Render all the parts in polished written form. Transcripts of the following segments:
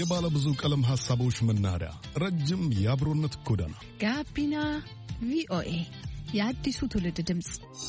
የባለ ብዙ ቀለም ሐሳቦች መናኸሪያ ረጅም የአብሮነት ጎዳና ጋቢና ቪኦኤ የአዲሱ ትውልድ ድምጽ።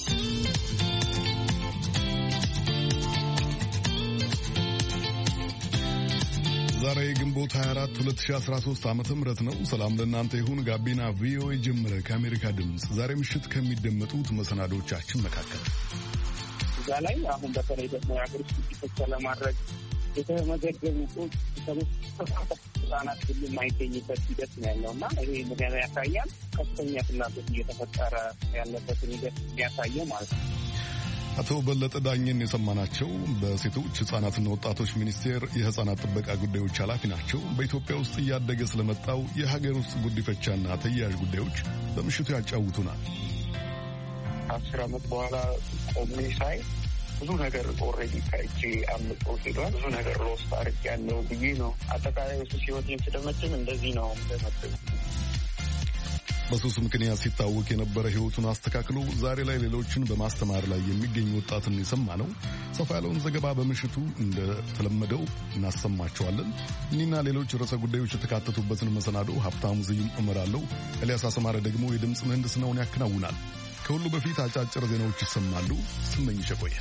ዛሬ ግንቦት 24 2013 ዓመተ ምህረት ነው። ሰላም ለእናንተ ይሁን። ጋቢና ቪኦኤ ጀመረ። ከአሜሪካ ድምጽ ዛሬ ምሽት ከሚደመጡት መሰናዶቻችን መካከል እዛ ላይ አሁን በተለይ ደግሞ የአገር ውስጥ ግጭቶች ለማድረግ የተመዘገቡ ህጻናት ሁሉ የማይገኝበት ሂደት ነው ያለውና ይሄ ምክንያት ያሳያል። ከፍተኛ ፍላጎት እየተፈጠረ ያለበትን ሂደት ያሳየው ማለት ነው። አቶ በለጠ ዳኘን የሰማናቸው በሴቶች ህጻናትና ወጣቶች ሚኒስቴር የህጻናት ጥበቃ ጉዳዮች ኃላፊ ናቸው። በኢትዮጵያ ውስጥ እያደገ ስለመጣው የሀገር ውስጥ ጉዲፈቻና ተያያዥ ጉዳዮች በምሽቱ ያጫውቱናል። 10 ዓመት በኋላ ቆሜ ሳይ ብዙ ነገር ኦልሬዲ ከእጄ አምልጦ ሄዷል። ብዙ ነገር ሎስት አድርጌያለሁ ብዬ ነው አጠቃላይ እሱ ህይወቴን ስደመድም እንደዚህ ነው እንደመደብ በሱስ ምክንያት ሲታወቅ የነበረ ህይወቱን አስተካክሎ ዛሬ ላይ ሌሎችን በማስተማር ላይ የሚገኝ ወጣትን የሰማ ነው። ሰፋ ያለውን ዘገባ በምሽቱ እንደተለመደው እናሰማቸዋለን። እኒና ሌሎች ርዕሰ ጉዳዮች የተካተቱበትን መሰናዶ ሀብታሙ ዝዩም እመራለሁ። ኤልያስ አሰማረ ደግሞ የድምፅ ምህንድስናውን ያከናውናል። ከሁሉ በፊት አጫጭር ዜናዎች ይሰማሉ። ስመኝሽ ቆየ።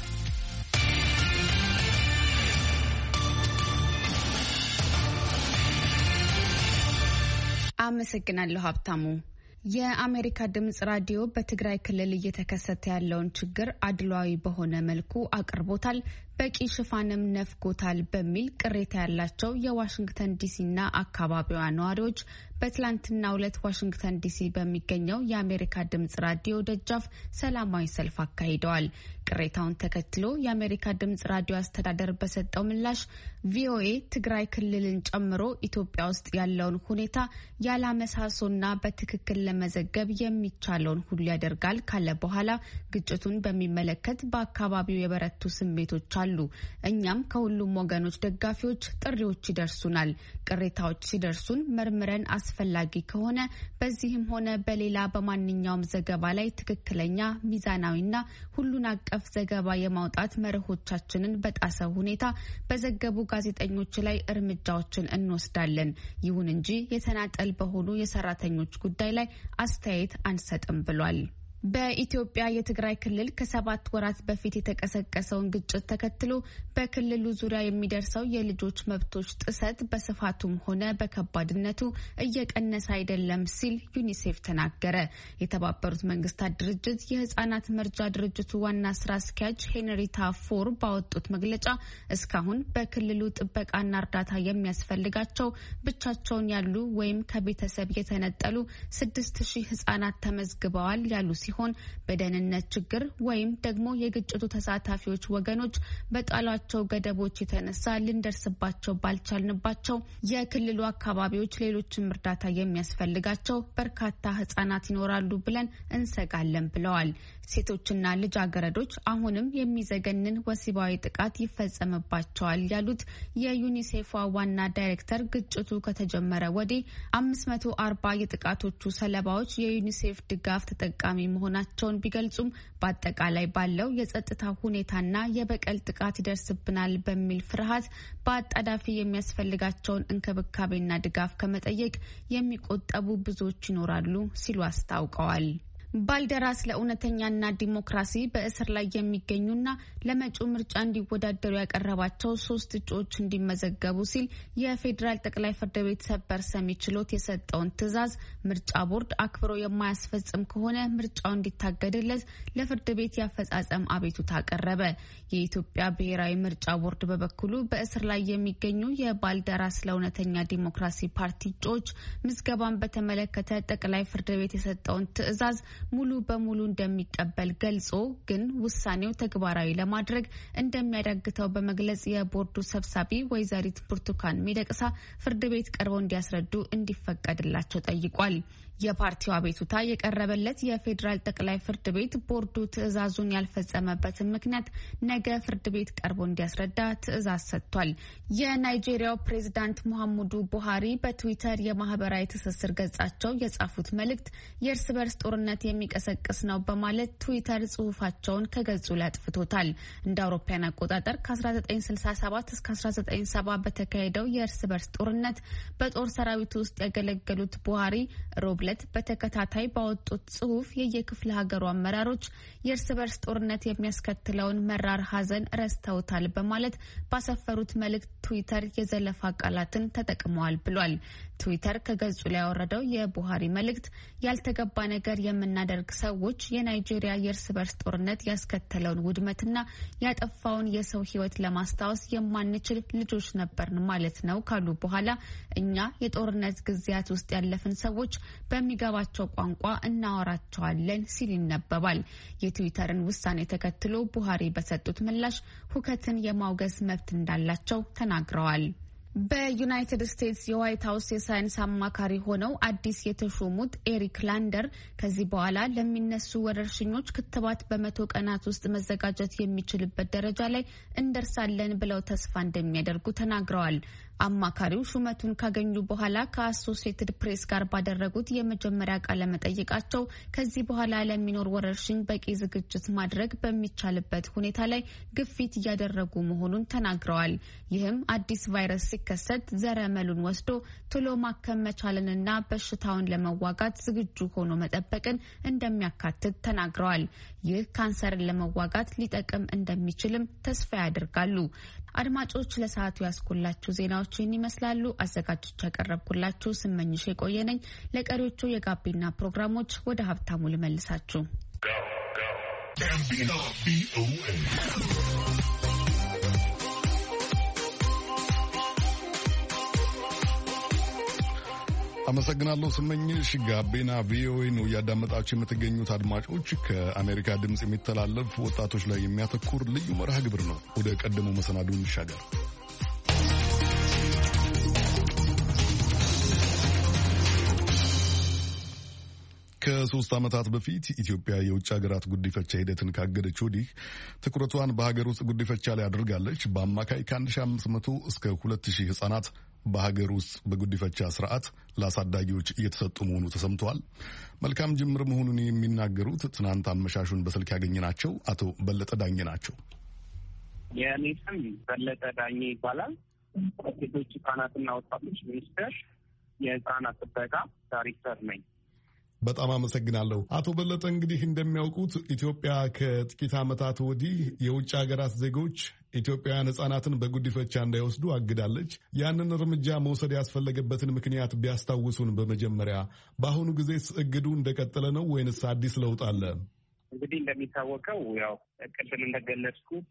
አመሰግናለሁ ሀብታሙ። የአሜሪካ ድምጽ ራዲዮ በትግራይ ክልል እየተከሰተ ያለውን ችግር አድሏዊ በሆነ መልኩ አቅርቦታል፣ በቂ ሽፋንም ነፍጎታል በሚል ቅሬታ ያላቸው የዋሽንግተን ዲሲና አካባቢዋ ነዋሪዎች በትላንትናው ዕለት ዋሽንግተን ዲሲ በሚገኘው የአሜሪካ ድምጽ ራዲዮ ደጃፍ ሰላማዊ ሰልፍ አካሂደዋል። ቅሬታውን ተከትሎ የአሜሪካ ድምጽ ራዲዮ አስተዳደር በሰጠው ምላሽ ቪኦኤ ትግራይ ክልልን ጨምሮ ኢትዮጵያ ውስጥ ያለውን ሁኔታ ያላመሳሶና በትክክል ለመዘገብ የሚቻለውን ሁሉ ያደርጋል ካለ በኋላ ግጭቱን በሚመለከት በአካባቢው የበረቱ ስሜቶች አሉ። እኛም ከሁሉም ወገኖች ደጋፊዎች ጥሪዎች ይደርሱናል። ቅሬታዎች ሲደርሱን መርምረን አስፈላጊ ከሆነ በዚህም ሆነ በሌላ በማንኛውም ዘገባ ላይ ትክክለኛ ሚዛናዊና ሁሉን አቀፍ ዘገባ የማውጣት መርሆቻችንን በጣሰ ሁኔታ በዘገቡ ጋዜጠኞች ላይ እርምጃዎችን እንወስዳለን። ይሁን እንጂ የተናጠል በሆኑ የሰራተኞች ጉዳይ ላይ አስተያየት አንሰጥም ብሏል። በኢትዮጵያ የትግራይ ክልል ከ7 ወራት በፊት የተቀሰቀሰውን ግጭት ተከትሎ በክልሉ ዙሪያ የሚደርሰው የልጆች መብቶች ጥሰት በስፋቱም ሆነ በከባድነቱ እየቀነሰ አይደለም ሲል ዩኒሴፍ ተናገረ። የተባበሩት መንግስታት ድርጅት የህጻናት መርጃ ድርጅቱ ዋና ስራ አስኪያጅ ሄንሪታ ፎር ባወጡት መግለጫ እስካሁን በክልሉ ጥበቃና እርዳታ የሚያስፈልጋቸው ብቻቸውን ያሉ ወይም ከቤተሰብ የተነጠሉ 6000 ህጻናት ተመዝግበዋል ያሉ ሲሆን በደህንነት ችግር ወይም ደግሞ የግጭቱ ተሳታፊዎች ወገኖች በጣሏቸው ገደቦች የተነሳ ልንደርስባቸው ባልቻልንባቸው የክልሉ አካባቢዎች ሌሎችም እርዳታ የሚያስፈልጋቸው በርካታ ህጻናት ይኖራሉ ብለን እንሰጋለን ብለዋል። ሴቶችና ልጃገረዶች አሁንም የሚዘገንን ወሲባዊ ጥቃት ይፈጸምባቸዋል ያሉት የዩኒሴፍ ዋና ዳይሬክተር ግጭቱ ከተጀመረ ወዲህ 540 የጥቃቶቹ ሰለባዎች የዩኒሴፍ ድጋፍ ተጠቃሚ መሆናቸውን ቢገልጹም በአጠቃላይ ባለው የጸጥታ ሁኔታና የበቀል ጥቃት ይደርስብናል በሚል ፍርሃት በአጣዳፊ የሚያስፈልጋቸውን እንክብካቤና ድጋፍ ከመጠየቅ የሚቆጠቡ ብዙዎች ይኖራሉ ሲሉ አስታውቀዋል። ባልደራስ ለእውነተኛና ዲሞክራሲ በእስር ላይ የሚገኙና ለመጪው ምርጫ እንዲወዳደሩ ያቀረባቸው 3 እጩዎች እንዲመዘገቡ ሲል የፌዴራል ጠቅላይ ፍርድ ቤት ሰበር ሰሚ ችሎት የሰጠውን ትዕዛዝ ምርጫ ቦርድ አክብሮ የማያስፈጽም ከሆነ ምርጫው እንዲታገድለት ለፍርድ ቤት ያፈጻጸም አቤቱታ አቀረበ። የኢትዮጵያ ብሔራዊ ምርጫ ቦርድ በበኩሉ በእስር ላይ የሚገኙ የባልደራስ ለእውነተኛ ዲሞክራሲ ፓርቲ እጩዎች ምዝገባን በተመለከተ ጠቅላይ ፍርድ ቤት የሰጠውን ትዕዛዝ ሙሉ በሙሉ እንደሚቀበል ገልጾ ግን ውሳኔው ተግባራዊ ለማድረግ እንደሚያዳግተው በመግለጽ የቦርዱ ሰብሳቢ ወይዘሪት ብርቱካን ሚደቅሳ ፍርድ ቤት ቀርበው እንዲያስረዱ እንዲፈቀድላቸው ጠይቋል። የፓርቲው አቤቱታ የቀረበለት የፌዴራል ጠቅላይ ፍርድ ቤት ቦርዱ ትዕዛዙን ያልፈጸመበትን ምክንያት ነገ ፍርድ ቤት ቀርቦ እንዲያስረዳ ትዕዛዝ ሰጥቷል። የናይጄሪያው ፕሬዝዳንት ሙሐመዱ ቡሃሪ በትዊተር የማህበራዊ ትስስር ገጻቸው የጻፉት መልእክት የእርስ በርስ ጦርነት የሚቀሰቅስ ነው በማለት ትዊተር ጽሁፋቸውን ከገጹ ላይ አጥፍቶታል። እንደ አውሮፓውያን አቆጣጠር ከ1967 እስከ 1970 በተካሄደው የእርስ በርስ ጦርነት በጦር ሰራዊት ውስጥ ያገለገሉት ቡሃሪ ሮብለት በተከታታይ ባወጡት ጽሁፍ የየክፍለ ሀገሩ አመራሮች የእርስ በርስ ጦርነት የሚያስከትለውን መራር ሀዘን ረስተውታል በማለት ባሰፈሩት መልእክት ትዊተር የዘለፋ ቃላትን ተጠቅመዋል ብሏል። ትዊተር ከገጹ ላይ ያወረደው የቡሃሪ መልእክት ያልተገባ ነገር የምናደርግ ሰዎች የናይጄሪያ የእርስ በርስ ጦርነት ያስከተለውን ውድመትና ያጠፋውን የሰው ሕይወት ለማስታወስ የማንችል ልጆች ነበርን ማለት ነው ካሉ በኋላ እኛ የጦርነት ጊዜያት ውስጥ ያለፍን ሰዎች በሚገባቸው ቋንቋ እናወራቸዋለን ሲል ይነበባል። የትዊተርን ውሳኔ ተከትሎ ቡሃሪ በሰጡት ምላሽ ሁከትን የማውገዝ መብት እንዳላቸው ተናግረዋል። በዩናይትድ ስቴትስ የዋይት ሀውስ የሳይንስ አማካሪ ሆነው አዲስ የተሾሙት ኤሪክ ላንደር ከዚህ በኋላ ለሚነሱ ወረርሽኞች ክትባት በ100 ቀናት ውስጥ መዘጋጀት የሚችልበት ደረጃ ላይ እንደርሳለን ብለው ተስፋ እንደሚያደርጉ ተናግረዋል። አማካሪው ሹመቱን ካገኙ በኋላ ከአሶሲየትድ ፕሬስ ጋር ባደረጉት የመጀመሪያ ቃለ መጠይቃቸው ከዚህ በኋላ ለሚኖር ወረርሽኝ በቂ ዝግጅት ማድረግ በሚቻልበት ሁኔታ ላይ ግፊት እያደረጉ መሆኑን ተናግረዋል። ይህም አዲስ ቫይረስ ሲከሰት ዘረመሉን ወስዶ ቶሎ ማከም መቻልንና በሽታውን ለመዋጋት ዝግጁ ሆኖ መጠበቅን እንደሚያካትት ተናግረዋል። ይህ ካንሰርን ለመዋጋት ሊጠቅም እንደሚችልም ተስፋ ያደርጋሉ። አድማጮች ለሰዓቱ ያስኩላችሁ ዜናዎች ይህን ይመስላሉ። አዘጋጆች ያቀረብኩላችሁ ስመኝሽ የቆየነኝ። ለቀሪዎቹ የጋቢና ፕሮግራሞች ወደ ሀብታሙ ልመልሳችሁ። አመሰግናለሁ ስመኝሽ። ጋቢና ቪኦኤ ነው እያዳመጣችሁ የምትገኙት አድማጮች። ከአሜሪካ ድምፅ የሚተላለፍ ወጣቶች ላይ የሚያተኩር ልዩ መርሃ ግብር ነው። ወደ ቀደመው መሰናዱ እንሻገር። ከ3 ዓመታት በፊት ኢትዮጵያ የውጭ ሀገራት ጉዲፈቻ ሂደትን ካገደች ወዲህ ትኩረቷን በሀገር ውስጥ ጉዲፈቻ ላይ አድርጋለች። በአማካይ ከ1500 እስከ 2000 ህጻናት በሀገር ውስጥ በጉዲፈቻ ስርዓት ለአሳዳጊዎች እየተሰጡ መሆኑ ተሰምተዋል። መልካም ጅምር መሆኑን የሚናገሩት ትናንት አመሻሹን በስልክ ያገኘናቸው አቶ በለጠ ዳኜ ናቸው። የእኔ ስም በለጠ ዳኜ ይባላል። ሴቶች ህጻናትና ወጣቶች ሚኒስቴር የህጻናት ጥበቃ ዳይሬክተር ነኝ። በጣም አመሰግናለሁ አቶ በለጠ። እንግዲህ እንደሚያውቁት ኢትዮጵያ ከጥቂት ዓመታት ወዲህ የውጭ ሀገራት ዜጎች ኢትዮጵያውያን ህጻናትን በጉዲፈቻ እንዳይወስዱ አግዳለች። ያንን እርምጃ መውሰድ ያስፈለገበትን ምክንያት ቢያስታውሱን። በመጀመሪያ በአሁኑ ጊዜ እግዱ እንደቀጠለ ነው ወይንስ አዲስ ለውጥ አለ? እንግዲህ እንደሚታወቀው ያው ቅድም እንደገለጽኩት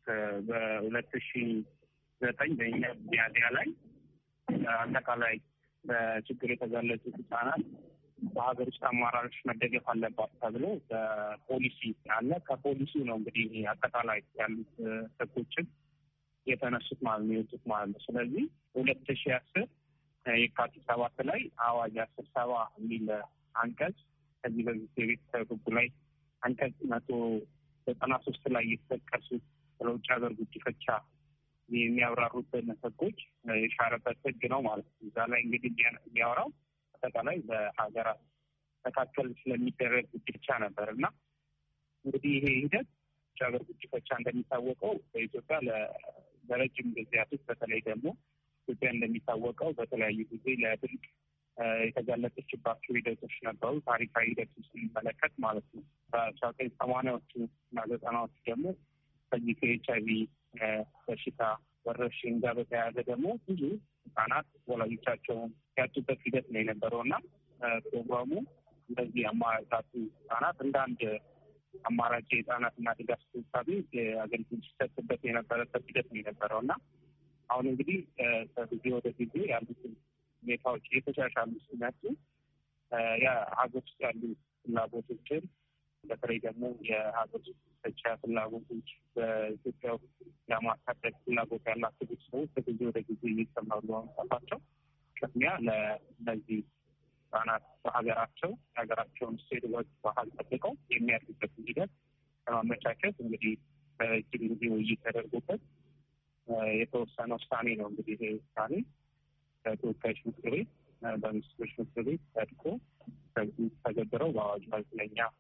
በ2009 በእኛ ሚያዝያ ላይ አጠቃላይ በችግር የተጋለጡ ህጻናት በሀገር ውስጥ አማራጮች መደገፍ አለባት ተብሎ በፖሊሲ አለ። ከፖሊሲ ነው እንግዲህ አጠቃላይ ያሉት ህጎችን የተነሱት ማለት ነው፣ የወጡት ማለት ነው። ስለዚህ 2010 የካቲት 7 ላይ አዋጅ 1070 የሚል አንቀጽ ከዚህ በፊት የቤተሰብ ህጉ ላይ አንቀጽ 193 ላይ የተጠቀሱት ስለውጭ ሀገር ጉዲፈቻ የሚያብራሩትን ህጎች የሻረበት ህግ ነው ማለት ነው። እዛ ላይ እንግዲህ የሚያወራው አጠቃላይ በሀገራት መካከል ስለሚደረግ ጉዲፈቻ ነበር እና እንግዲህ ይሄ ሂደት ውጭ ሀገር ጉዲፈቻ እንደሚታወቀው በኢትዮጵያ ለረጅም ጊዜያቶች በተለይ ደግሞ ኢትዮጵያ እንደሚታወቀው በተለያዩ ጊዜ ለድርቅ የተጋለጠችባቸው ሂደቶች ነበሩ። ታሪካዊ ሂደት ስንመለከት ማለት ነው። በ1980ዎቹ እና 90ዎቹ ደግሞ ከዚህ ከኤችአይቪ በሽታ ወረርሽኝ ጋር በተያያዘ ደግሞ ብዙ ህጻናት ወላጆቻቸውን ያጡበት ሂደት ነው የነበረው እና ፕሮግራሙ እንደዚህ አማራጭ ህጻናት እንደ አንድ አማራጭ የህጻናትና ድጋፍ ስብሳቤ አገልግሎት ሲሰጥበት የነበረበት ሂደት ነው የነበረው እና አሁን እንግዲህ ከጊዜ ወደ ጊዜ ያሉትን ሁኔታዎች የተሻሻሉ ሲመጡ የሀገር ውስጥ ያሉ ፍላጎቶችን በተለይ ደግሞ የሀገር ውስጥ ጉዲፈቻ ፍላጎቶች በኢትዮጵያ ውስጥ ለማሳደግ ፍላጎት ያላቸው ሰዎች ከጊዜ ወደ ጊዜ እየጨመሩ በመምጣታቸው ቅድሚያ ለእነዚህ ህጻናት በሀገራቸው የሀገራቸውን እሴት፣ ወግ፣ ባህል ጠብቀው የሚያድጉበት ሂደት ለማመቻቸት እንግዲህ በረጅም ጊዜ ውይይት ተደርጎበት የተወሰነ ውሳኔ ነው። እንግዲህ ይሄ ውሳኔ በተወካዮች ምክር ቤት በሚኒስትሮች ምክር ቤት ጸድቆ ተገብረው በአዋጅ መዝለኛ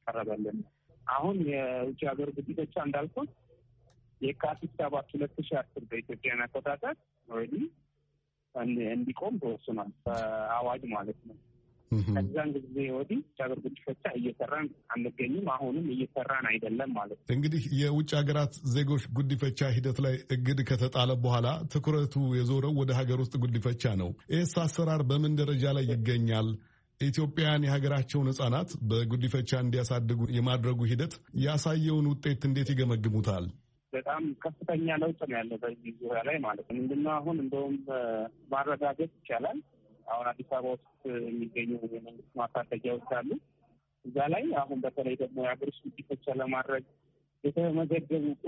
ቀረበልን። አሁን የውጭ ሀገር ጉዲፈቻ እንዳልኩት የካቲት 7 2010 በኢትዮጵያን አቆጣጠር ኦልሬዲ እንዲቆም ተወስኗል፣ በአዋጅ ማለት ነው። ከዛን ጊዜ ወዲህ ሀገር ጉዲፈቻ እየሰራን አንገኝም። አሁንም እየሰራን አይደለም ማለት ነው። እንግዲህ የውጭ ሀገራት ዜጎች ጉዲፈቻ ሂደት ላይ እግድ ከተጣለ በኋላ ትኩረቱ የዞረው ወደ ሀገር ውስጥ ጉዲፈቻ ነው። ይህስ አሰራር በምን ደረጃ ላይ ይገኛል? ኢትዮጵያውያን የሀገራቸውን ሕጻናት በጉዲፈቻ እንዲያሳድጉ የማድረጉ ሂደት ያሳየውን ውጤት እንዴት ይገመግሙታል? በጣም ከፍተኛ ለውጥ ነው ያለው በዚህ ዙሪያ ላይ ማለት ነው። ምንድነው አሁን እንደውም ማረጋገጥ ይቻላል። አሁን አዲስ አበባ ውስጥ የሚገኙ የመንግስት ማሳደጊያዎች አሉ። እዛ ላይ አሁን በተለይ ደግሞ የሀገር ውስጥ ጉዲፈቻ ለማድረግ የተመዘገቡ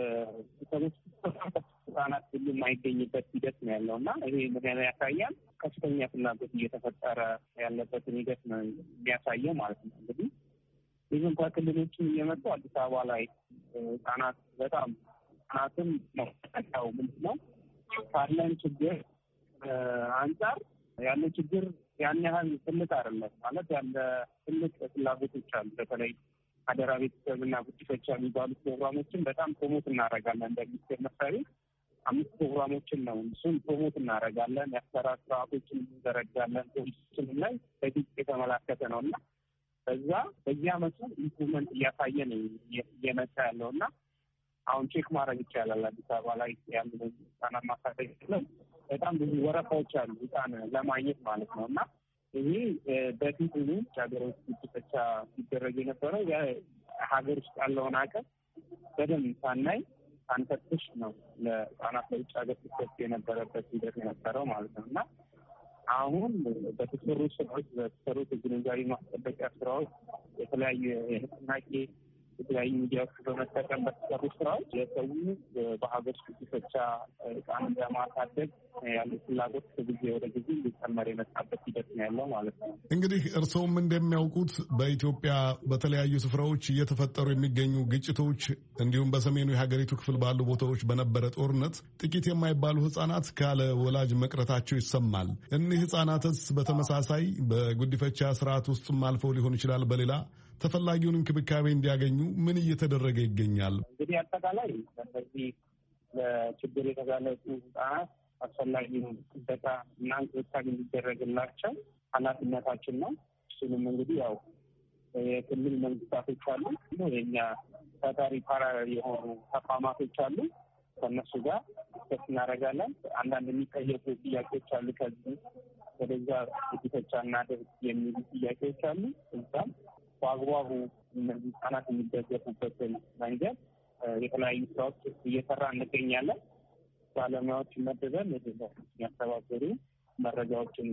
ህጻናት ሁሉ የማይገኝበት ሂደት ነው ያለው እና ይሄ ምን ያሳያል? ከፍተኛ ፍላጎት እየተፈጠረ ያለበትን ሂደት ነው የሚያሳየው ማለት ነው። እንግዲህ ይህን ከክልሎችም እየመጡ አዲስ አበባ ላይ ህጻናት በጣም ህጻናትን መጠቀው ምንድን ነው ካለን ችግር አንጻር ያለ ችግር ያን ያህል ትልቅ አይደለም ማለት ያለ ትልቅ ፍላጎቶች አሉ። በተለይ አደራ ቤተሰብና ጉዲፈቻ የሚባሉት ፕሮግራሞችን በጣም ፕሮሞት እናደርጋለን። በሚኒስቴር መስሪያ ቤት 5 ፕሮግራሞችን ነው እሱን ፕሮሞት እናደርጋለን። የአሰራር ስርዓቶችን እንዘረጋለን። ፖሊሲዎችንም ላይ በግልጽ የተመላከተ ነው እና በዛ በየአመቱ ኢምፕሩቭመንት እያሳየ ነው እየመጣ ያለው እና አሁን ቼክ ማድረግ ይቻላል። አዲስ አበባ ላይ ያሉ ህጻናት ማሳደግ ነው በጣም ብዙ ወረፋዎች አሉ ህጻን ለማግኘት ማለት ነው እና ይሄ በፊት ሁሉ ሀገሮች ጉዲፈቻ ሲደረግ የነበረው ሀገር ውስጥ ያለውን አቅም በደንብ ሳናይ ሳንፈትሽ ነው ለህጻናት ለውጭ ሀገር ሲሰጥ የነበረበት ሂደት የነበረው ማለት ነው እና አሁን በተሰሩ ስራዎች በተሰሩት የግንዛቤ ማስጠበቂያ ስራዎች የተለያዩ የንቅናቄ የተለያዩ ሚዲያዎች በመጠቀም በተሰሩ ስራዎች የሰው በሀገር ውስጥ ጉዲፈቻ ህጻንን ለማሳደግ ያለው ፍላጎት ከጊዜ ወደ ጊዜ ሊጨመር የመጣበት ሂደት ነው ያለው ማለት ነው። እንግዲህ እርስዎም እንደሚያውቁት በኢትዮጵያ በተለያዩ ስፍራዎች እየተፈጠሩ የሚገኙ ግጭቶች እንዲሁም በሰሜኑ የሀገሪቱ ክፍል ባሉ ቦታዎች በነበረ ጦርነት ጥቂት የማይባሉ ህጻናት ካለ ወላጅ መቅረታቸው ይሰማል። እኒህ ህጻናትስ በተመሳሳይ በጉዲፈቻ ስርዓት ውስጥም አልፈው ሊሆን ይችላል በሌላ ተፈላጊውን እንክብካቤ እንዲያገኙ ምን እየተደረገ ይገኛል? እንግዲህ አጠቃላይ በዚህ ለችግር የተጋለጡ ህጻናት አስፈላጊውን ጥበቃ እና እንክብካቤ እንዲደረግላቸው ኃላፊነታችን ነው። እሱንም እንግዲህ ያው የክልል መንግስታቶች አሉ፣ የኛ ታታሪ ፓራ የሆኑ ተቋማቶች አሉ። ከእነሱ ጋር ስስ እናደርጋለን። አንዳንድ የሚጠየቁ ጥያቄዎች አሉ። ከዚህ ወደዛ ጉዲፈቻ እናድርግ የሚሉ ጥያቄዎች አሉ። እዛም በአግባቡ እነዚህ ህጻናት የሚደገፉበትን መንገድ የተለያዩ ስራዎች እየሰራ እንገኛለን። ባለሙያዎች መደበን ያስተባበሩ መረጃዎችን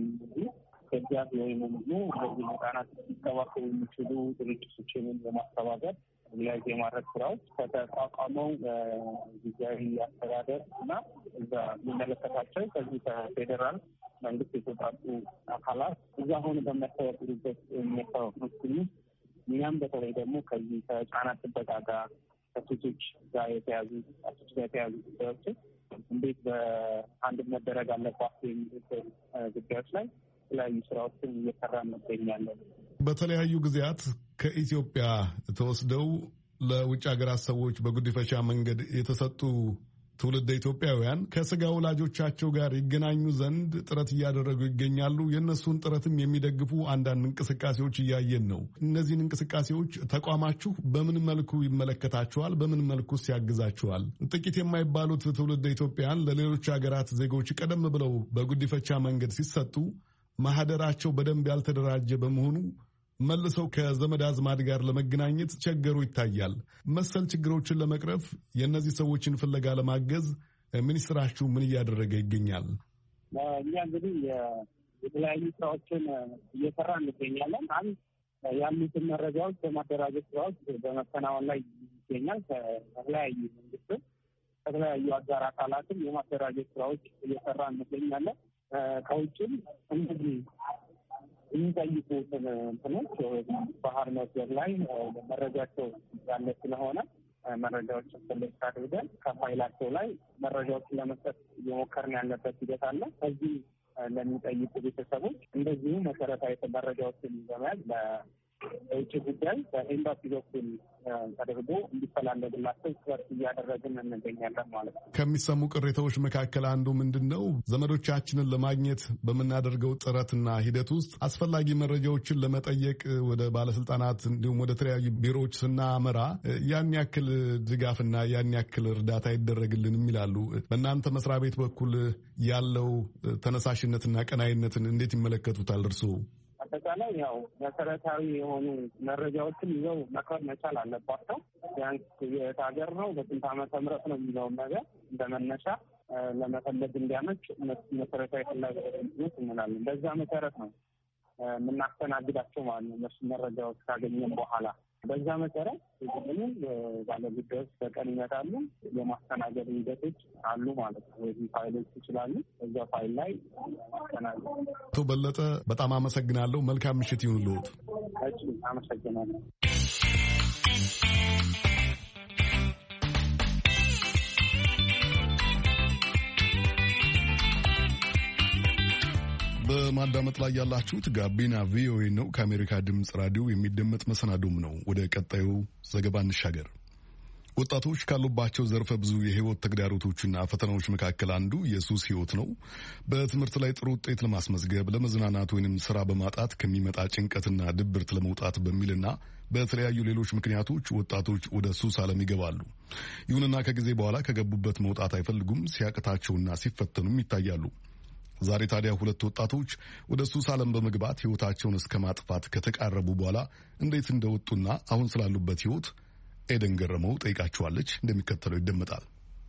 ከዚያት ወይም ደግሞ እነዚህ ህጻናት ሊንከባከቡ የሚችሉ ድርጅቶችንን በማስተባበር ሊያዝ የማድረግ ስራዎች ከተቋቋመው ጊዜያዊ አስተዳደር እና እዛ የሚመለከታቸው ከዚህ ከፌዴራል መንግስት የተውጣጡ አካላት እዛ ሆነ በሚያስተባብሩበት የሚያስተባብሩት እኛም በተለይ ደግሞ ከዚህ ከህጻናት ጥበቃ ጋር ከሴቶች ጋር የተያዙ ጉዳዮችን እንዴት በአንድ መደረግ አለባቸው የሚሉት ጉዳዮች ላይ የተለያዩ ስራዎችን እየሰራ እንገኛለን። በተለያዩ ጊዜያት ከኢትዮጵያ ተወስደው ለውጭ ሀገራት ሰዎች በጉዲፈቻ መንገድ የተሰጡ ትውልደ ኢትዮጵያውያን ከስጋ ወላጆቻቸው ጋር ይገናኙ ዘንድ ጥረት እያደረጉ ይገኛሉ። የእነሱን ጥረትም የሚደግፉ አንዳንድ እንቅስቃሴዎች እያየን ነው። እነዚህን እንቅስቃሴዎች ተቋማችሁ በምን መልኩ ይመለከታችኋል? በምን መልኩስ ያግዛችኋል? ጥቂት የማይባሉት ትውልደ ኢትዮጵያውያን ለሌሎች ሀገራት ዜጎች ቀደም ብለው በጉዲፈቻ መንገድ ሲሰጡ ማህደራቸው በደንብ ያልተደራጀ በመሆኑ መልሰው ከዘመድ አዝማድ ጋር ለመገናኘት ቸገሩ ይታያል። መሰል ችግሮችን ለመቅረፍ የእነዚህ ሰዎችን ፍለጋ ለማገዝ ሚኒስትራችሁ ምን እያደረገ ይገኛል? እኛ እንግዲህ የተለያዩ ስራዎችን እየሰራ እንገኛለን። አንድ ያሉትን መረጃዎች በማደራጀት ስራዎች በመከናወን ላይ ይገኛል። ከተለያዩ መንግስት ከተለያዩ አጋር አካላትም የማደራጀት ስራዎች እየሰራ እንገኛለን። ከውጭም እንደዚህ የሚጠይቁትን እንትኖች ባህር መስገር ላይ መረጃቸው ያለ ስለሆነ መረጃዎችን ሰሌክት አድርገን ከፋይላቸው ላይ መረጃዎችን ለመስጠት እየሞከርን ያለበት ሂደት አለ። ከዚህ ለሚጠይቁ ቤተሰቦች እንደዚሁ መሰረታዊ መረጃዎችን በመያዝ የውጭ ጉዳይ በኤምባሲ በኩል ተደርጎ እንዲፈላለግላቸው ጥረት እያደረግን እንገኛለን ማለት ነው። ከሚሰሙ ቅሬታዎች መካከል አንዱ ምንድን ነው? ዘመዶቻችንን ለማግኘት በምናደርገው ጥረትና ሂደት ውስጥ አስፈላጊ መረጃዎችን ለመጠየቅ ወደ ባለስልጣናት እንዲሁም ወደ ተለያዩ ቢሮዎች ስናመራ ያን ያክል ድጋፍና ያን ያክል እርዳታ ይደረግልንም ይላሉ። በእናንተ መስሪያ ቤት በኩል ያለው ተነሳሽነትና ቀናይነትን እንዴት ይመለከቱታል እርስዎ? አጠቃላይ ያው መሰረታዊ የሆኑ መረጃዎችን ይዘው መቅረብ መቻል አለባቸው። ቢያንስ የት ሀገር ነው በስንት ዓመተ ምህረት ነው የሚለውን ነገር እንደመነሻ ለመፈለግ እንዲያመች መሰረታዊ ፍላጎት እንላለን። በዛ መሰረት ነው የምናስተናግዳቸው ማለት ነው። እነሱ መረጃዎች ካገኘን በኋላ በዛ መሰረት ሁሉም ባለጉዳዮች በቀን ይመጣሉ። የማስተናገድ ሂደቶች አሉ ማለት ነው። ወይም ፋይሎች ይችላሉ። እዛ ፋይል ላይ ማስተናገድ። አቶ በለጠ በጣም አመሰግናለሁ። መልካም ምሽት ይሁንልዎት። እሺ፣ አመሰግናለሁ። በማዳመጥ ላይ ያላችሁት ጋቢና ቪኦኤ ነው። ከአሜሪካ ድምፅ ራዲዮ የሚደመጥ መሰናዶም ነው። ወደ ቀጣዩ ዘገባ እንሻገር። ወጣቶች ካሉባቸው ዘርፈ ብዙ የህይወት ተግዳሮቶችና ፈተናዎች መካከል አንዱ የሱስ ህይወት ነው። በትምህርት ላይ ጥሩ ውጤት ለማስመዝገብ፣ ለመዝናናት ወይንም ስራ በማጣት ከሚመጣ ጭንቀትና ድብርት ለመውጣት በሚልና በተለያዩ ሌሎች ምክንያቶች ወጣቶች ወደ ሱስ ዓለም ይገባሉ። ይሁንና ከጊዜ በኋላ ከገቡበት መውጣት አይፈልጉም። ሲያቅታቸውና ሲፈተኑም ይታያሉ። ዛሬ ታዲያ ሁለት ወጣቶች ወደ ሱስ ዓለም በመግባት ህይወታቸውን እስከ ማጥፋት ከተቃረቡ በኋላ እንዴት እንደወጡና አሁን ስላሉበት ህይወት ኤደን ገረመው ጠይቃቸዋለች። እንደሚከተለው ይደመጣል።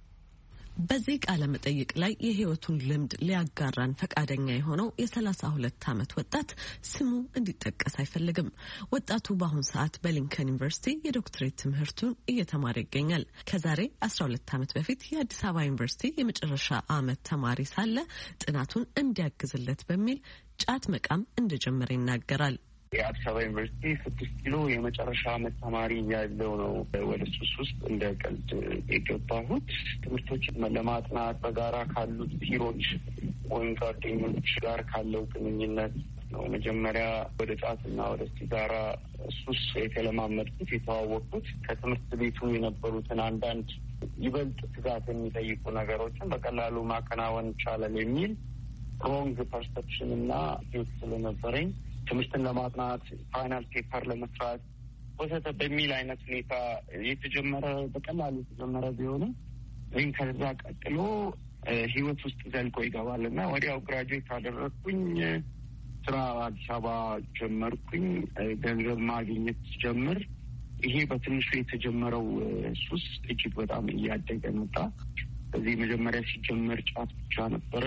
በዚህ ቃለ መጠይቅ ላይ የህይወቱን ልምድ ሊያጋራን ፈቃደኛ የሆነው የ32 ዓመት ወጣት ስሙ እንዲጠቀስ አይፈልግም። ወጣቱ በአሁኑ ሰዓት በሊንከን ዩኒቨርሲቲ የዶክትሬት ትምህርቱን እየተማረ ይገኛል። ከዛሬ 12 ዓመት በፊት የአዲስ አበባ ዩኒቨርሲቲ የመጨረሻ ዓመት ተማሪ ሳለ ጥናቱን እንዲያግዝለት በሚል ጫት መቃም እንደጀመረ ይናገራል። የአዲስ አበባ ዩኒቨርሲቲ 6 ኪሎ የመጨረሻ ዓመት ተማሪ ያለው ነው ወደ ሱስ ውስጥ እንደ ቀልድ የገባሁት። ትምህርቶችን ለማጥናት በጋራ ካሉት ፒሮች ወይም ጓደኞች ጋር ካለው ግንኙነት ነው። መጀመሪያ ወደ ጫትና ወደ ሲጋራ ሱስ የተለማመድኩት የተዋወቅኩት ከትምህርት ቤቱ የነበሩትን አንዳንድ ይበልጥ ትጋት የሚጠይቁ ነገሮችን በቀላሉ ማከናወን ይቻላል የሚል ሮንግ ፐርሰፕሽን እና ህይወት ስለነበረኝ ትምህርትን ለማጥናት ፋይናል ፔፐር ለመስራት ወሰተ በሚል አይነት ሁኔታ የተጀመረ በቀላሉ የተጀመረ ቢሆንም ግን ከዛ ቀጥሎ ህይወት ውስጥ ዘልቆ ይገባልና ወዲያው ግራጁዌት አደረግኩኝ። ስራ አዲስ አበባ ጀመርኩኝ። ገንዘብ ማግኘት ጀምር። ይሄ በትንሹ የተጀመረው ሱስ እጅግ በጣም እያደገ መጣ። በዚህ መጀመሪያ ሲጀመር ጫት ብቻ ነበረ።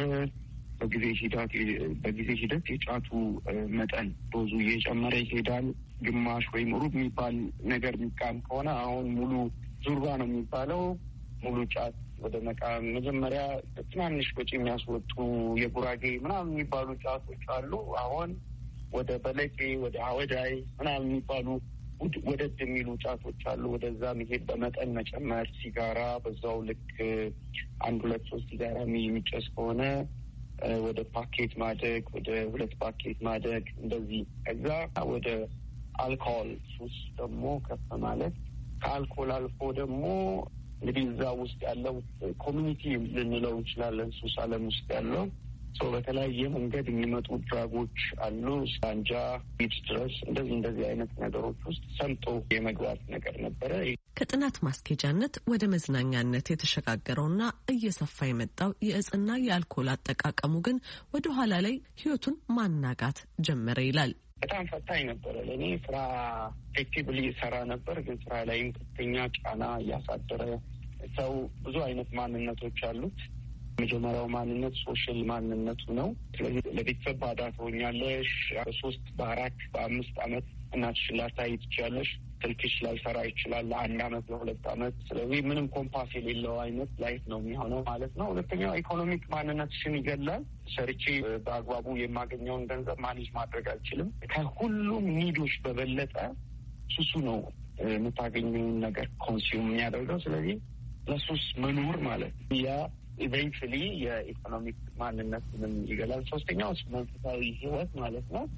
በጊዜ ሂደት የጫቱ መጠን ዶዙ እየጨመረ ይሄዳል። ግማሽ ወይም ሩብ የሚባል ነገር የሚቃም ከሆነ አሁን ሙሉ ዙርባ ነው የሚባለው። ሙሉ ጫት ወደ መቃም መጀመሪያ ትናንሽ ወጪ የሚያስወጡ የጉራጌ ምናምን የሚባሉ ጫቶች አሉ። አሁን ወደ በለቄ ወደ አወዳይ ምናምን የሚባሉ ወደድ የሚሉ ጫቶች አሉ። ወደዛ መሄድ፣ በመጠን መጨመር፣ ሲጋራ በዛው ልክ 1-2-3 ሲጋራ የሚጨስ ከሆነ ወደ ፓኬት ማደግ፣ ወደ 2 ፓኬት ማደግ እንደዚህ። ከዛ ወደ አልኮል ሱስ ደግሞ ከፍ ማለት፣ ከአልኮል አልፎ ደግሞ እንግዲህ እዛ ውስጥ ያለው ኮሚኒቲ ልንለው እንችላለን። ሱስ ዓለም ውስጥ ያለው ሰው በተለያየ መንገድ የሚመጡ ድራጎች አሉ። ሳንጃ ቢት ድረስ እንደዚህ አይነት ነገሮች ውስጥ ሰምጦ የመግባት ነገር ነበረ። ከጥናት ማስኬጃነት ወደ መዝናኛነት የተሸጋገረውና እየሰፋ የመጣው የእጽና የአልኮል አጠቃቀሙ ግን ወደ ኋላ ላይ ህይወቱን ማናጋት ጀመረ ይላል። በጣም ፈታኝ ነበረ ለእኔ። ስራ ኤክቲቭሊ ሰራ ነበር፣ ግን ስራ ላይም ከፍተኛ ጫና እያሳደረ። ሰው ብዙ አይነት ማንነቶች አሉት። መጀመሪያው ማንነት ሶሻል ማንነቱ ነው። ስለዚህ ለቤተሰብ ባዳ ትሆኛለሽ። 3 በ4 በ5 ዓመት እናትሽን ላታይ ትችያለሽ። ስልክሽ ላይሰራ ይችላል ለ1 ዓመት ለ2 ዓመት። ስለዚህ ምንም ኮምፓስ የሌለው አይነት ላይፍ ነው የሚሆነው ማለት ነው። ሁለተኛው ኢኮኖሚክ ማንነትሽን ይገላል። ሰርቼ በአግባቡ የማገኘውን ገንዘብ ማኔጅ ማድረግ አልችልም። ከሁሉም ኒዶች በበለጠ ሱሱ ነው የምታገኘውን ነገር ኮንሱም የሚያደርገው። ስለዚህ ለሱስ መኖር ማለት ያ ኢቨንቹሊ የኢኮኖሚክ ማንነትንም ይገላል። ሶስተኛው መንፈሳዊ ህይወት ማለት ነው።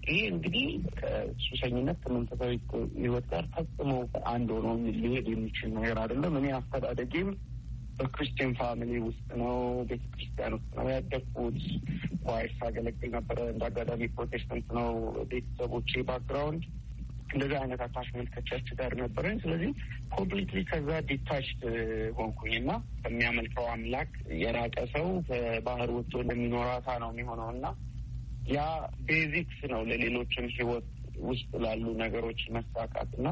ይሄ እንግዲህ ከሱሰኝነት ከመንፈሳዊ ህይወት ጋር ፈጽሞ አንድ ሆኖ ሊሄድ የሚችል ነገር አይደለም። እኔ አስተዳደጌም በክርስቲያን ፋሚሊ ውስጥ ነው፣ ቤተክርስቲያን ውስጥ ነው ያደግኩት። ኳይር ሳገለግል ነበረ። እንደ አጋጣሚ ፕሮቴስታንት ነው ቤተሰቦቼ ባክግራውንድ። እንደዚህ አይነት አታችመንት ከቸርች ጋር ነበረኝ። ስለዚህ ኮምፕሊትሊ ከዛ ዲታችድ ሆንኩኝና ከሚያመልከው አምላክ የራቀ ሰው በባህር ወጥቶ እንደሚኖር አሳ ነው የሚሆነው እና ያ ቤዚክስ ነው ለሌሎችም ህይወት ውስጥ ላሉ ነገሮች መሳካትና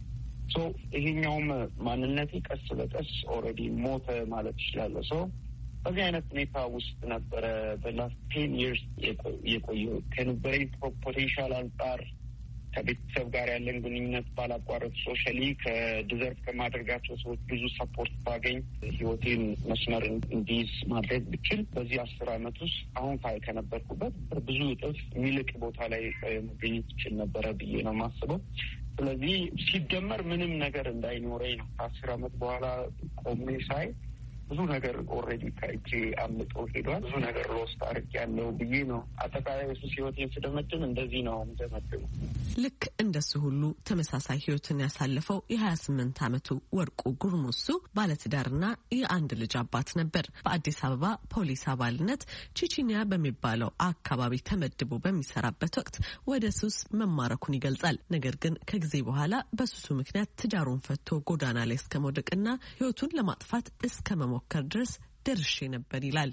ይሄኛውም ማንነቴ ቀስ በቀስ ኦልሬዲ ሞተ ማለት ይችላል። በዚህ አይነት ሁኔታ ውስጥ ነበረ በላስት 10 years የቆየው። ከነበረኝ ፖቴንሻል አንጻር ከቤተሰብ ጋር ያለን ግንኙነት ባላቋረጥ ሶሻሊ ከዲዘርቭ ከማድረጋቸው ሰዎች ብዙ ሰፖርት ባገኝ ህይወቴን መስመር እንዲይዝ ማድረግ ብችል በዚህ 10 ዓመት ውስጥ አሁን ከነበርኩበት ብዙ እጥፍ የሚልቅ ቦታ ላይ መገኘት ይችል ነበረ ብዬ ነው የማስበው። ስለዚህ ሲደመር ምንም ነገር እንዳይኖረኝ ነው። ከ10 ዓመት በኋላ ቆሜ ሳይ ብዙ ነገር ኦልሬዲ ከእጄ አምልጦ ሄዷል። ብዙ ነገር ሎስት አድርጌያለሁ ብዬ ነው አጠቃላይ የሱስ ህይወቴን ስደመድም እንደዚህ ነው የምደመድመው። ልክ እንደሱ ሁሉ ተመሳሳይ ህይወትን ያሳለፈው የ28 ዓመቱ ወርቁ ጉርሙሱ ባለትዳርና የአንድ ልጅ አባት ነበር። በአዲስ አበባ ፖሊስ አባልነት ቺቺኒያ በሚባለው አካባቢ ተመድቦ በሚሰራበት ወቅት ወደ ሱስ መማረኩን ይገልጻል። ነገር ግን ከጊዜ በኋላ በሱሱ ምክንያት ትዳሩን ፈቶ ጎዳና ላይ እስከ መውደቅና ህይወቱን ለማጥፋት እስከ ሞከር ድረስ ደርሼ ነበር ይላል።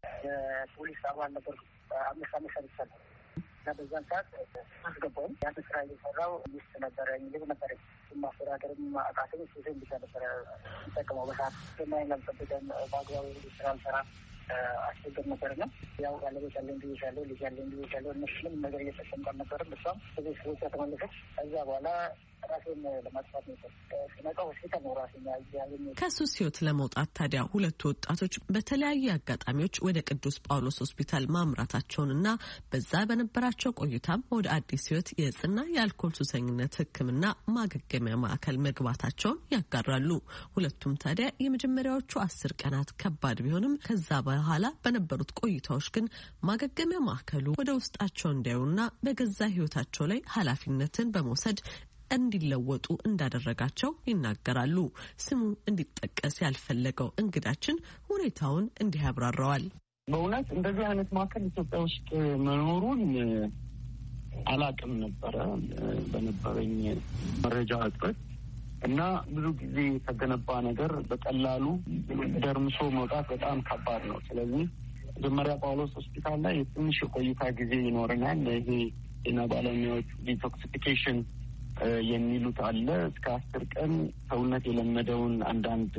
ፖሊስ አባል ነበር 5 ዓመት ሰርቻለሁ እና በዛን ሰዓት አስገባውም ያን ስራ እየሰራው ሚስት ነበረኝ፣ ልጅ ነበረኝ። ማስተዳደርም አቃተኝ። ሱሴን ብቻ ነበረ የሚጠቀመው በሰዓት ስናይን ለምጠብቀን በአግባቡ ስራ ልሰራ አስቸገር ነበርና ያው ባለቤት ያለኝ ብዬሻለሁ፣ ልጅ ያለኝ ብዬሻለሁ። እነሱንም ነገር እየጠቀምኩ አልነበረም። እሷም ቤት ሰዎች ተመለሰች። ከዛ በኋላ ራሴን ለማጥፋት ነበር ስመጣ ሆስፒታል ነው ራሴን ያገኘ። ከሱስ ህይወት ለመውጣት ታዲያ ሁለቱ ወጣቶች በተለያዩ አጋጣሚዎች ወደ ቅዱስ ጳውሎስ ሆስፒታል ማምራታቸውንና በዛ በነበራቸው ቆይታም ወደ አዲስ ህይወት የእጽና የአልኮል ሱሰኝነት ሕክምና ማገገሚያ ማዕከል መግባታቸውን ያጋራሉ። ሁለቱም ታዲያ የመጀመሪያዎቹ 10 ቀናት ከባድ ቢሆንም ከዛ በኋላ በነበሩት ቆይታዎች ግን ማገገሚያ ማዕከሉ ወደ ውስጣቸው እንዲያዩና በገዛ ህይወታቸው ላይ ኃላፊነትን በመውሰድ እንዲለወጡ እንዳደረጋቸው ይናገራሉ። ስሙ እንዲጠቀስ ያልፈለገው እንግዳችን ሁኔታውን እንዲህ ያብራራዋል። በእውነት እንደዚህ አይነት ማዕከል ኢትዮጵያ ውስጥ መኖሩን አላውቅም ነበረ በነበረኝ መረጃ እጥረት እና ብዙ ጊዜ የተገነባ ነገር በቀላሉ ደርምሶ መውጣት በጣም ከባድ ነው። ስለዚህ መጀመሪያ ጳውሎስ ሆስፒታል ላይ የትንሽ የቆይታ ጊዜ ይኖረናል። ይሄ ጤና ባለሙያዎች ዲቶክሲፊኬሽን የሚሉት አለ። እስከ 10 ቀን ሰውነት የለመደውን አንዳንድ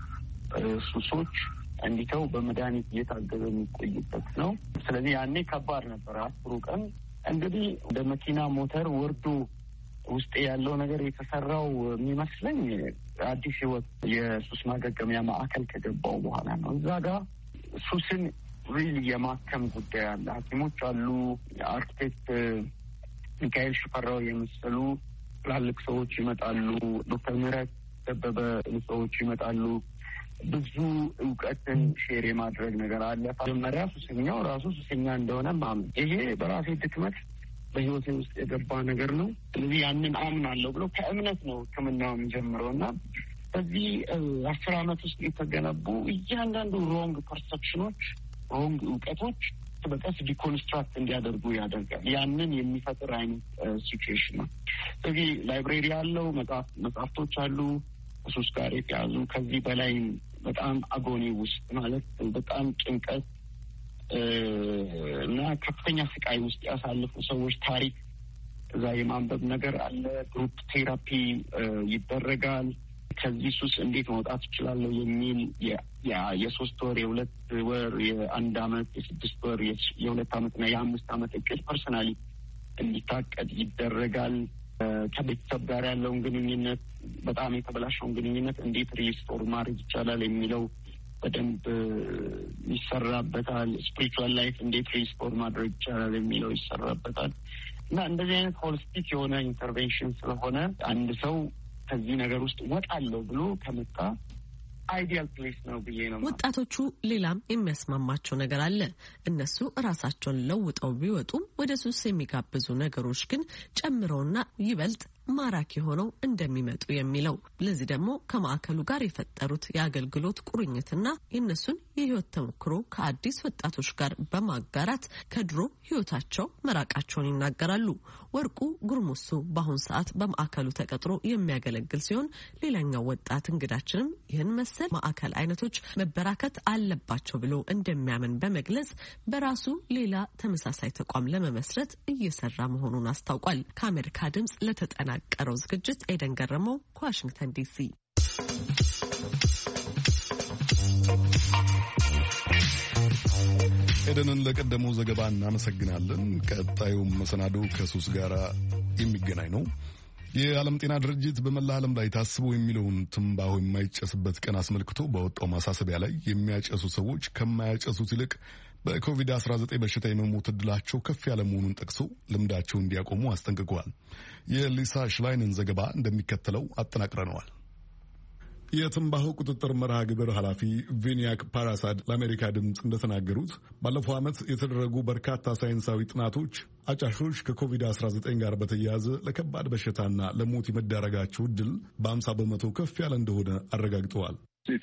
ሱሶች እንዲተው በመድኃኒት እየታገዘ የሚቆይበት ነው። ስለዚህ ያኔ ከባድ ነበር። 10 ቀን እንግዲህ እንደ መኪና ሞተር ወርዶ ውስጥ ያለው ነገር የተሰራው የሚመስለኝ አዲስ ህይወት የሱስ ማገገሚያ ማዕከል ከገባው በኋላ ነው። እዛ ጋር ሱስን ሪል የማከም ጉዳይ አለ። ሐኪሞች አሉ። አርክቴክት ሚካኤል ሽፈራው የመሰሉ ትላልቅ ሰዎች ይመጣሉ። ዶክተር ምህረት ደበበ ሰዎች ይመጣሉ። ብዙ እውቀትን ሼር የማድረግ ነገር አለ። መጀመሪያ ሱሰኛው ራሱ ሱሰኛ እንደሆነ ማመን፣ ይሄ በራሴ ድክመት በህይወቴ ውስጥ የገባ ነገር ነው። ስለዚህ ያንን አምናለሁ ብሎ ከእምነት ነው ሕክምናው የሚጀምረው እና በዚህ 10 ዓመት ውስጥ የተገነቡ እያንዳንዱ ሮንግ ፐርሰፕሽኖች፣ ሮንግ እውቀቶች በቀስ ዲኮንስትራክት እንዲያደርጉ ያደርጋል። ያንን የሚፈጥር አይነት ሲቹዌሽን ነው። ስለዚህ ላይብሬሪ ያለው መጽሐፍቶች አሉ ከሱስ ጋር የተያዙ። ከዚህ በላይ በጣም አጎኒ ውስጥ ማለት በጣም ጭንቀት እና ከፍተኛ ስቃይ ውስጥ ያሳለፉ ሰዎች ታሪክ እዛ የማንበብ ነገር አለ። ግሩፕ ቴራፒ ይደረጋል። ከዚህ ሱስ እንዴት መውጣት እችላለሁ የሚል የ3 ወር፣ የ2 ወር፣ የ1 ዓመት፣ የ6 ወር፣ የ2 ዓመትና የ5 ዓመት እቅድ ፐርሰናሊ እንዲታቀድ ይደረጋል። ከቤተሰብ ጋር ያለውን ግንኙነት፣ በጣም የተበላሸውን ግንኙነት እንዴት ሪስቶር ማድረግ ይቻላል የሚለው በደንብ ይሰራበታል። ስፒሪቹዋል ላይፍ እንዴት ሪስቶር ማድረግ ይቻላል የሚለው ይሰራበታል እና እንደዚህ አይነት ሆሊስቲክ የሆነ ኢንተርቬንሽን ስለሆነ አንድ ሰው ከዚህ ነገር ውስጥ ወጣለሁ ብሎ ከመጣ አይዲያል ፕሌስ ነው ብዬ ነው። ወጣቶቹ ሌላም የሚያስማማቸው ነገር አለ። እነሱ ራሳቸውን ለውጠው ቢወጡም ወደ ሱስ የሚጋብዙ ነገሮች ግን ጨምረውና ይበልጥ ማራኪ ሆነው እንደሚመጡ የሚለው። ለዚህ ደግሞ ከማዕከሉ ጋር የፈጠሩት የአገልግሎት ቁርኝትና የእነሱን የህይወት ተሞክሮ ከአዲስ ወጣቶች ጋር በማጋራት ከድሮ ህይወታቸው መራቃቸውን ይናገራሉ። ወርቁ ጉርሙሱ በአሁን ሰዓት በማዕከሉ ተቀጥሮ የሚያገለግል ሲሆን ሌላኛው ወጣት እንግዳችንም ይህን መሰል ማዕከል አይነቶች መበራከት አለባቸው ብሎ እንደሚያምን በመግለጽ በራሱ ሌላ ተመሳሳይ ተቋም ለመመስረት እየሰራ መሆኑን አስታውቋል። ከአሜሪካ ድምጽ ለተጠናቀረው ዝግጅት ኤደን ገረመው ከዋሽንግተን ዲሲ። ኤደንን ለቀደመው ዘገባ እናመሰግናለን። ቀጣዩ መሰናዶ ከሱስ ጋር የሚገናኝ ነው። የዓለም ጤና ድርጅት በመላ ዓለም ላይ ታስቦ የሚለውን ትንባሆ የማይጨስበት ቀን አስመልክቶ ባወጣው ማሳሰቢያ ላይ የሚያጨሱ ሰዎች ከማያጨሱት ይልቅ በኮቪድ-19 በሽታ የመሞት ዕድላቸው ከፍ ያለ መሆኑን ጠቅሶ ልምዳቸው እንዲያቆሙ አስጠንቅቀዋል። የሊሳ ሽላይንን ዘገባ እንደሚከተለው አጠናቅረነዋል። የትንባሆ ቁጥጥር መርሃ ግብር ኃላፊ ቪኒያክ ፓራሳድ ለአሜሪካ ድምፅ እንደተናገሩት ባለፈው ዓመት የተደረጉ በርካታ ሳይንሳዊ ጥናቶች አጫሾች ከኮቪድ-19 ጋር በተያያዘ ለከባድ በሽታና ለሞት የመዳረጋቸው ዕድል በ50 በመቶ ከፍ ያለ እንደሆነ አረጋግጠዋል።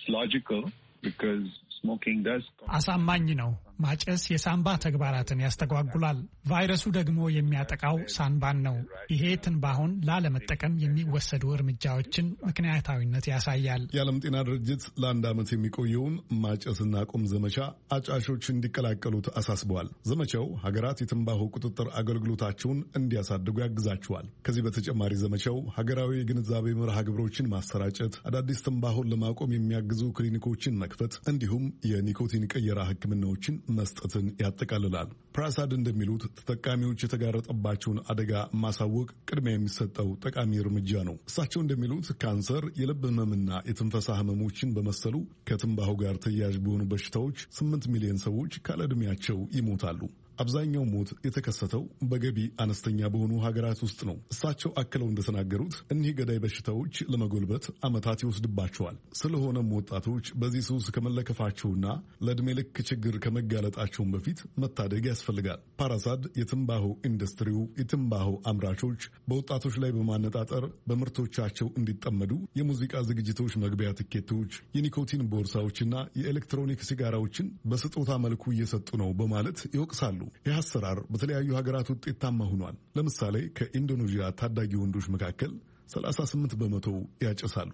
አሳማኝ ነው። ማጨስ የሳንባ ተግባራትን ያስተጓጉላል። ቫይረሱ ደግሞ የሚያጠቃው ሳንባን ነው። ይሄ ትንባሆን ላለመጠቀም የሚወሰዱ እርምጃዎችን ምክንያታዊነት ያሳያል። የዓለም ጤና ድርጅት ለአንድ ዓመት የሚቆየውን ማጨስና ቁም ዘመቻ አጫሾች እንዲቀላቀሉት አሳስበዋል። ዘመቻው ሀገራት የትንባሆ ቁጥጥር አገልግሎታቸውን እንዲያሳድጉ ያግዛቸዋል። ከዚህ በተጨማሪ ዘመቻው ሀገራዊ የግንዛቤ መርሃ ግብሮችን ማሰራጨት፣ አዳዲስ ትንባሆን ለማቆም የሚያግዙ ክሊኒኮችን መክፈት እንዲሁም የኒኮቲን ቀየራ ሕክምናዎችን መስጠትን ያጠቃልላል። ፕራሳድ እንደሚሉት ተጠቃሚዎች የተጋረጠባቸውን አደጋ ማሳወቅ ቅድሚያ የሚሰጠው ጠቃሚ እርምጃ ነው። እሳቸው እንደሚሉት ካንሰር፣ የልብ ህመምና የትንፈሳ ህመሞችን በመሰሉ ከትንባሆ ጋር ተያያዥ በሆኑ በሽታዎች 8 ሚሊዮን ሰዎች ካለ ዕድሜያቸው ይሞታሉ። አብዛኛው ሞት የተከሰተው በገቢ አነስተኛ በሆኑ ሀገራት ውስጥ ነው። እሳቸው አክለው እንደተናገሩት እኒህ ገዳይ በሽታዎች ለመጎልበት ዓመታት ይወስድባቸዋል። ስለሆነም ወጣቶች በዚህ ሱስ ከመለከፋቸውና ለዕድሜ ልክ ችግር ከመጋለጣቸውን በፊት መታደግ ያስፈልጋል። ፓራሳድ የትንባሆ ኢንዱስትሪው የትንባሆ አምራቾች በወጣቶች ላይ በማነጣጠር በምርቶቻቸው እንዲጠመዱ የሙዚቃ ዝግጅቶች መግቢያ ትኬቶች፣ የኒኮቲን ቦርሳዎችና የኤሌክትሮኒክ ሲጋራዎችን በስጦታ መልኩ እየሰጡ ነው በማለት ይወቅሳሉ። ይህ አሰራር በተለያዩ ሀገራት ውጤታማ ሆኗል። ለምሳሌ ከኢንዶኔዥያ ታዳጊ ወንዶች መካከል 38 በመቶ ያጨሳሉ።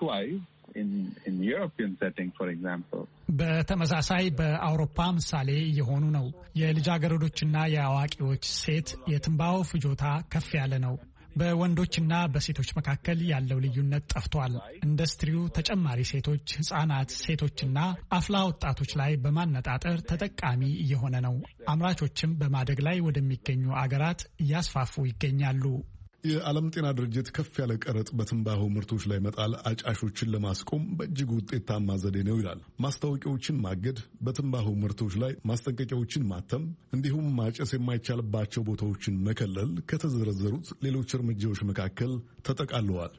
በተመሳሳይ በአውሮፓ ምሳሌ እየሆኑ ነው። የልጃገረዶችና የአዋቂዎች ሴት የትንባሆ ፍጆታ ከፍ ያለ ነው። በወንዶችና በሴቶች መካከል ያለው ልዩነት ጠፍቷል። ኢንዱስትሪው ተጨማሪ ሴቶች፣ ህጻናት፣ ሴቶችና አፍላ ወጣቶች ላይ በማነጣጠር ተጠቃሚ እየሆነ ነው። አምራቾችም በማደግ ላይ ወደሚገኙ አገራት እያስፋፉ ይገኛሉ። የዓለም ጤና ድርጅት ከፍ ያለ ቀረጥ በትንባሆ ምርቶች ላይ መጣል አጫሾችን ለማስቆም በእጅጉ ውጤታማ ዘዴ ነው ይላል። ማስታወቂያዎችን ማገድ፣ በትንባሆ ምርቶች ላይ ማስጠንቀቂያዎችን ማተም እንዲሁም ማጨስ የማይቻልባቸው ቦታዎችን መከለል ከተዘረዘሩት ሌሎች እርምጃዎች መካከል ተጠቃለዋል።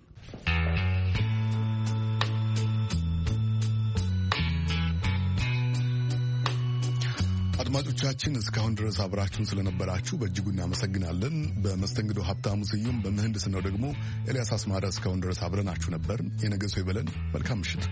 አድማጮቻችን እስካሁን ድረስ አብራችሁን ስለነበራችሁ በእጅጉ እናመሰግናለን። በመስተንግዶ ሀብታሙ ስዩም፣ በምህንድስናው ደግሞ ኤልያስ አስማረ እስካሁን ድረስ አብረናችሁ ነበር። የነገ ሰው ይበለን። መልካም ምሽት።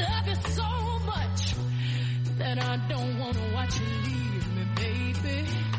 I don't wanna watch you leave me, baby.